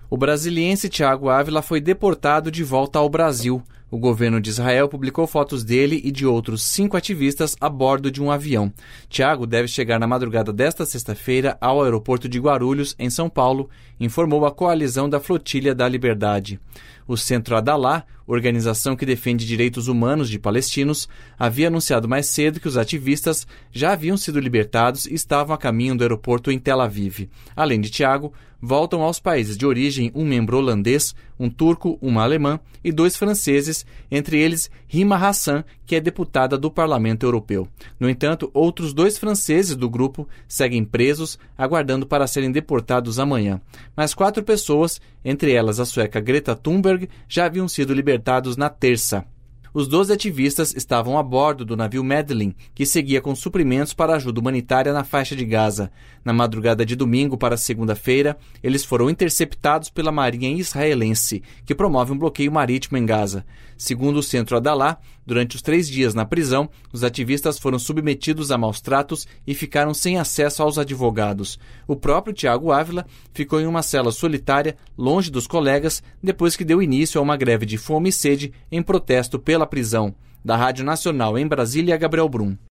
O brasiliense Thiago Ávila foi deportado de volta ao Brasil. O governo de Israel publicou fotos dele e de outros 5 ativistas a bordo de um avião. Thiago deve chegar na madrugada desta sexta-feira ao aeroporto de Guarulhos, em São Paulo, informou a Coalizão da Flotilha da Liberdade. O Centro Adalá, organização que defende direitos humanos de palestinos, havia anunciado mais cedo que os ativistas já haviam sido libertados e estavam a caminho do aeroporto em Tel Aviv. Além de Thiago, voltam aos países de origem um membro holandês, um turco, uma alemã e 2 franceses, entre eles Rima Hassan, que é deputada do Parlamento Europeu. No entanto, outros 2 franceses do grupo seguem presos, aguardando para serem deportados amanhã. Mais 4 pessoas, entre elas a sueca Greta Thunberg, já haviam sido libertados na terça. Os 12 ativistas estavam a bordo do navio Medellin, que seguia com suprimentos para ajuda humanitária na faixa de Gaza. Na madrugada de domingo para segunda-feira, eles foram interceptados pela Marinha israelense, que promove um bloqueio marítimo em Gaza. Segundo o Centro Adalá, durante os 3 dias na prisão, os ativistas foram submetidos a maus tratos e ficaram sem acesso aos advogados. O próprio Thiago Ávila ficou em uma cela solitária, longe dos colegas, depois que deu início a uma greve de fome e sede em protesto pela prisão. Da Rádio Nacional em Brasília, Gabriel Brum.